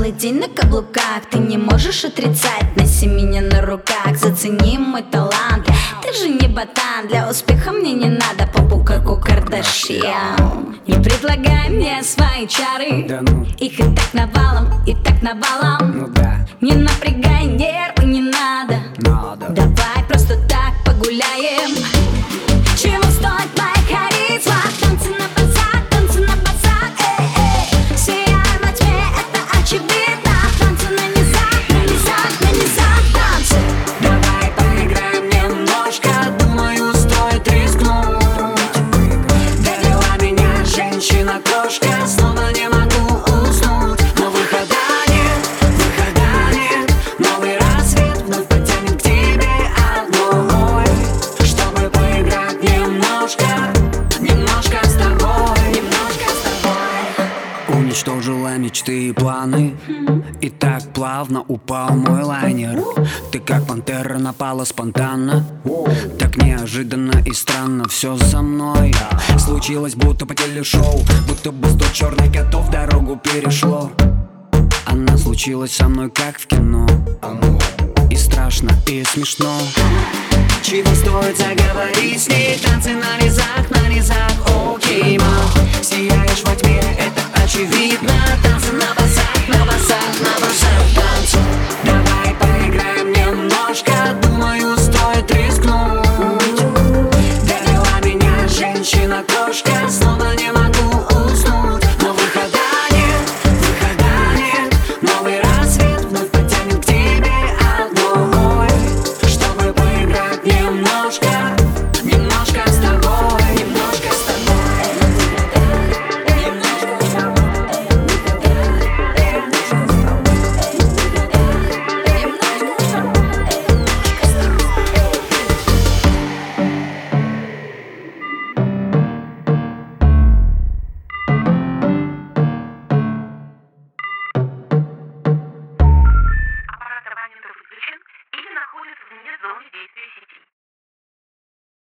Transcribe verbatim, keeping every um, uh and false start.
Целый день на каблуках, ты не можешь отрицать. Носи меня на руках, зацени мой талант. Ты же не ботан, для успеха мне не надо попу, как у Кардашьян. Не предлагай мне свои чары, да ну. Их и так навалом, и так навалом. Ну да. Не напрягай нервы, не надо, надо. Давай просто так погуляем. Чего стоит моя харизма? Танцы на базар, танцы на базар, эй, эй. Сияй во тьме, это очевидно. Танцы на низах, на низах, на низах, танцы. Давай поиграем немножко, думаю, стоит рискнуть. Довела меня женщина-кошка, снова не могу уснуть. Но выхода нет, выхода нет. Новый рассвет вновь потянет к тебе одной, чтобы поиграть немножко, немножко с тобой, немножко с тобой. Уничтожила мечты и планы, и так плавно упал мой лайнер. Ты как пантера напала спонтанно, так неожиданно и странно. Все со мной случилось будто по телешоу, будто бы сто черных котов дорогу перешло. Она случилась со мной как в кино, и страшно, и смешно. Чего стоит заговорить с ней? Танцы на низах, на низах, о, Кима. Сияешь во тьме, это очевидно. Танцы на базах, на базах, на базах, танцы.